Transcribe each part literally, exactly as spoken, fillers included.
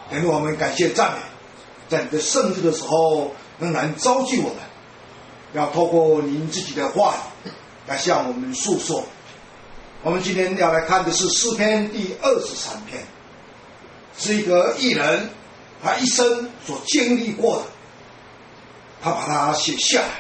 给我们感谢赞美，在你的圣日的时候仍然召集我们，要透过您自己的话语来向我们诉说。我们今天要来看的是诗篇第二十三篇，是一个艺人他一生所经历过的，他把它写下来。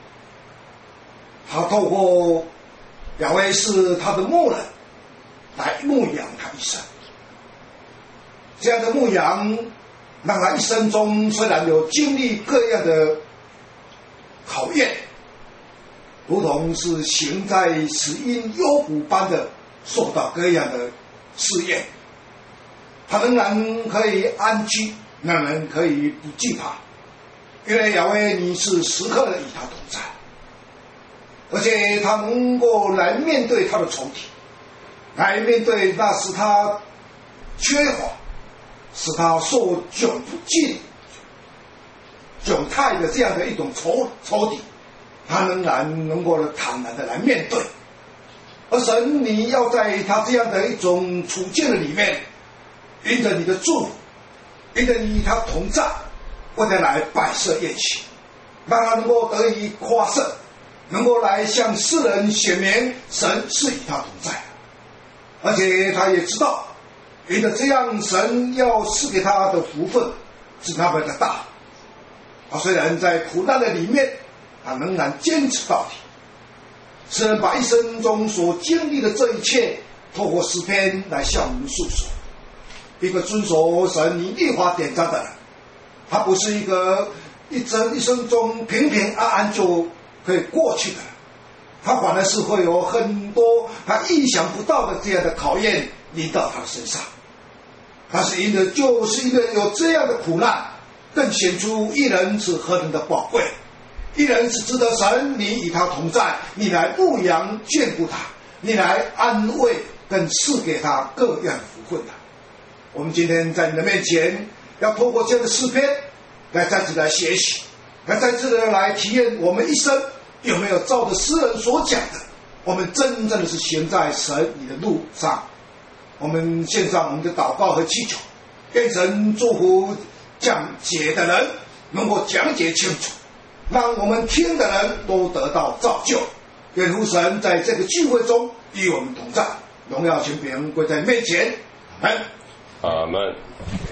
他透过雅威是他的牧人来牧养他一生，这样的牧养让他一生中虽然有经历各样的考验，如同是行在死荫幽谷般的受到各样的试验，他仍然可以安居，仍然可以不惧怕，因为雅威你是时刻的与他同在，而且他能够来面对他的仇敌，来面对那使他缺乏、使他受窘境、窘态的这样的一种仇仇敌，他仍然能够坦然的来面对。而神，你要在他这样的一种处境的里面，因着你的祝福，因着你与他同在，为他来摆设宴席，让他能够得以夸胜，能够来向世人显明神是与他同在的。而且他也知道，因着这样，神要赐给他的福分是那么的大。他虽然在苦难的里面，他仍然坚持到底。诗人把一生中所经历的这一切，透过诗篇来向我们诉说。一个遵守神你律法典章的人，他不是一个一生一生中平平安安就可以过去的人，他反而是会有很多他意想不到的这样的考验临到他的身上。但是因为就是因为有这样的苦难，更显出一人是何等的宝贵。一人是值得神你与他同在，你来牧养眷顾他，你来安慰跟赐给他各样的福分的。我们今天在你的面前，要透过这样的诗篇来再次来学习，来再次的来体验我们一生有没有照着诗人所讲的，我们真正的是行在神你的路上。我们献上我们的祷告和祈求，愿神祝福讲解的人能够讲解清楚，让我们听的人都得到造就。愿父神在这个聚会中与我们同在，荣耀权柄归在面前。阿们。 阿们。